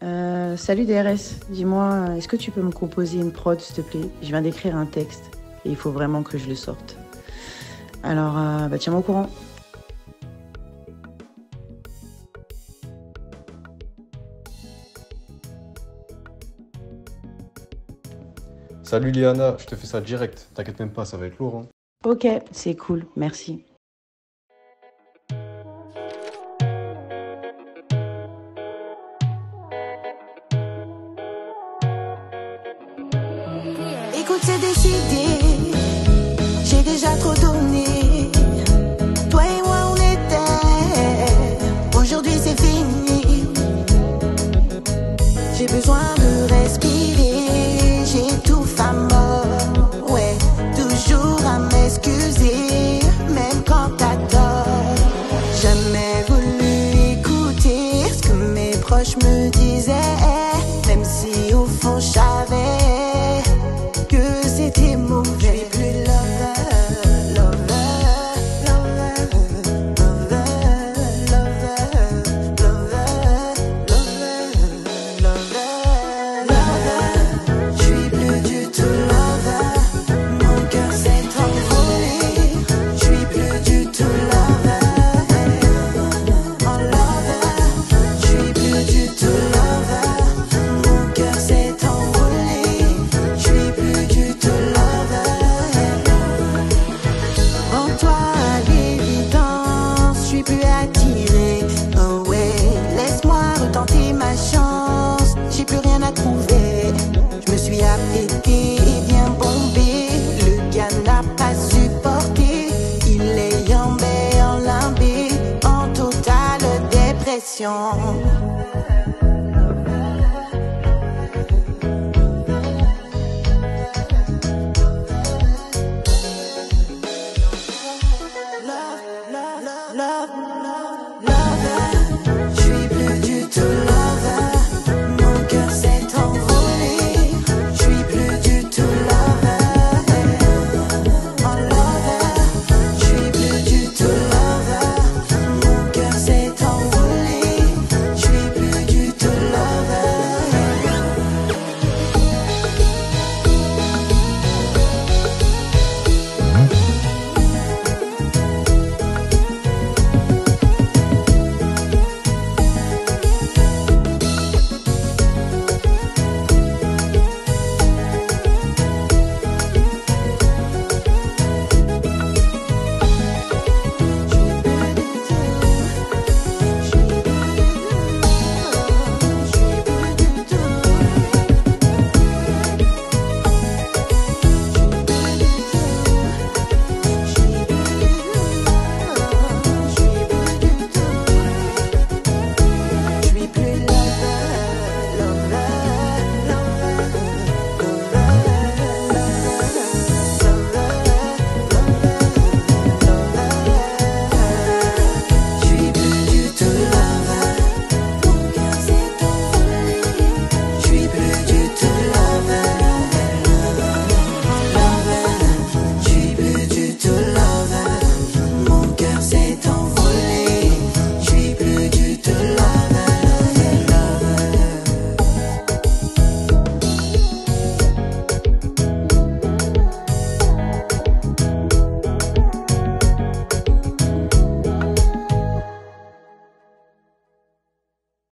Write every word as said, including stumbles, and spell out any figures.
Euh, salut D R S, dis-moi, est-ce que tu peux me composer une prod, s'il te plaît? Je viens d'écrire un texte et il faut vraiment que je le sorte. Alors, euh, bah, tiens-moi au courant. Salut Liana, je te fais ça direct. T'inquiète même pas, ça va être lourd, hein. Ok, c'est cool, merci. Écoute, c'est décidé, j'ai déjà trop donné. Toi et moi, on était. Aujourd'hui, c'est fini. J'ai besoin de respirer, j'étouffe à mort. Ouais, toujours à m'excuser, même quand t'as tort. Jamais voulu écouter ce que mes proches me disaient, même si au fond, je savais.